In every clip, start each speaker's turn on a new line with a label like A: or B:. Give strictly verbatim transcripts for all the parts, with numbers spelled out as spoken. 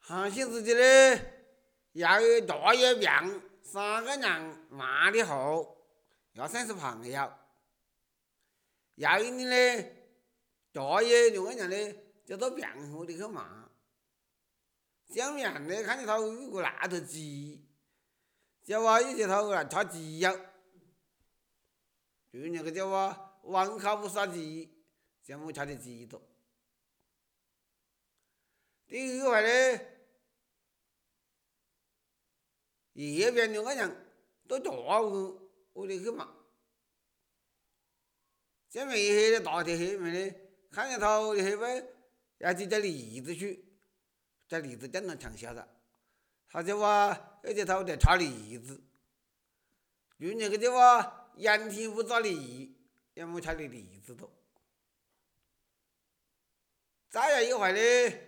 A: 航行日记呢，要有大一병，三个人慢的后要算是朋友。要一年呢，大一两个人呢，叫做病喝的去骂。讲面呢，看见他有个那头鸡，叫我有些头来吃鸡肉。去年个叫我网咖不杀鸡，叫我吃的鸡多。第一个话呢，夜边两个人都大屋屋里去骂。这面一黑的大铁黑面呢，看见他的黑背，要去摘栗子去，摘栗子电动长销了。他叫我有些头在插栗子，去年个叫我阳天不抓梨，也没吃的栗子多。再有一回呢，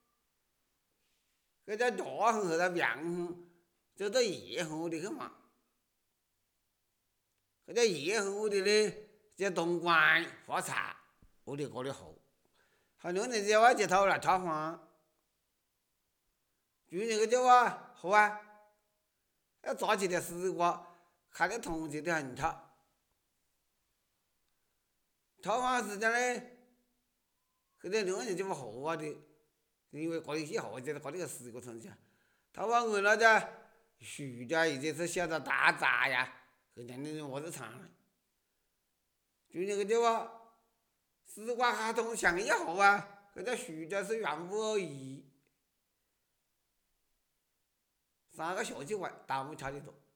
A: 这叫大横和他병横，这到夜横屋里去骂。这叫夜横屋里呢，叫东关发财，屋里过得好。他两年叫我接头来插花，去年个叫我好啊，要抓起点丝瓜，看得同情的很插。插花时间呢，这两个人就不好啊的，因为过一些好就是过那个丝瓜同去。他往我那家树家已经是小到大杂呀，这两年我都长了。去年个叫我丝瓜哈同想一好啊，这个树家是原不而已。三个小计划，大木吃的多。